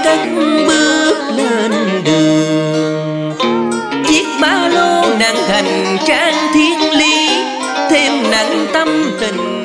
cất bước lên đường. Chiếc ba lô nặng thành trang thiên lý, thêm nặng tâm tình